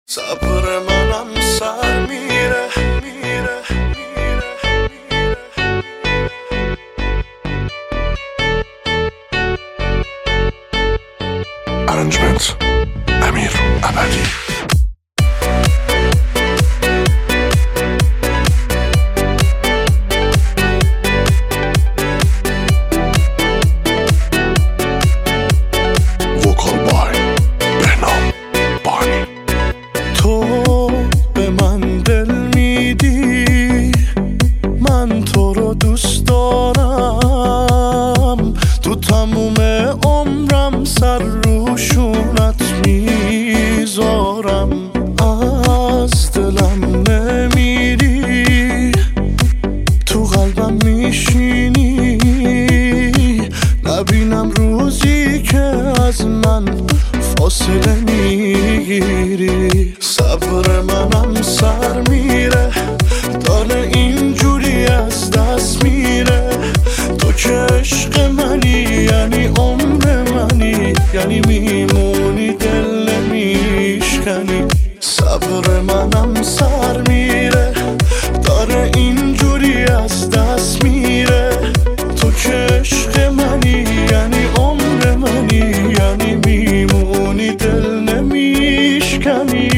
صبر منم سر میره میره ارنجمنت امیر ابدی. وکال بای بهنام بانی. تو به من دل میدی، من تو رو دوست دارم، تو تموم عمرم سر روشونت میذارم. از دلم نمیری، تو قلبم میشینی، نبینم روزی که از من فاصله میگیری. صبر منم سر میره، داره اینجوری از دست میره. تو که عشق منی، یعنی عمر منی، یعنی میمونی دل نمیشکنی. صبر منم سر میره، داره اینجوری از دست میره. تو که عشق منی، یعنی عمر منی، یعنی میمونی دل نمیشکنی.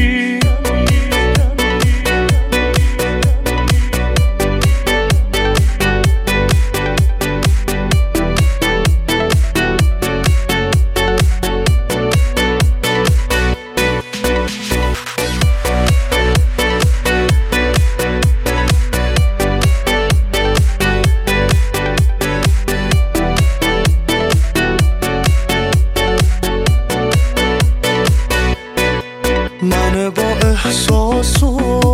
من با احساسو،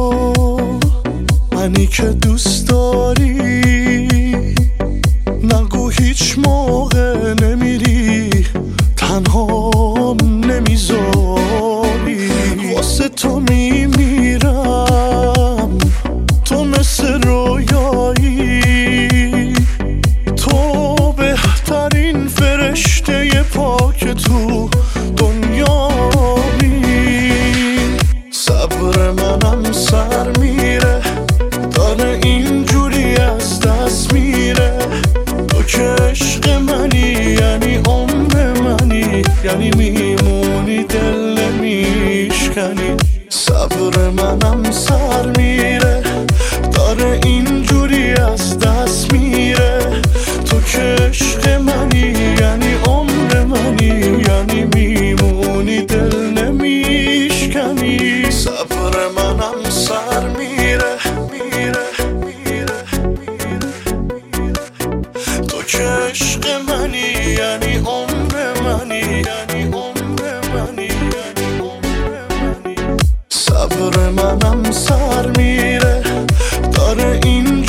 منی که دوست داری، نگو هیچ موقع نمیری، تنهام نمیذاری. واسه تو میمیرم، تو مثل رویایی، تو بهترین فرشته پاک تو دنیا. صبر منم سر میره، داره اینجوری از دست میره. تو که عشق منی، یعنی عمر منی، یعنی میمونی دل نمیشکنی. صبر منم سر میره، داره اینجوری از دست میره. تو که عشق منی، یعنی عمر منی، یعنی میمونی دل نمیشکنی. صبر منم سر میره میره میره میره. تو که عشق منی، یعنی عمر منی، یعنی عمر منی، یعنی عمر منی. صبر منم سر میره، داره این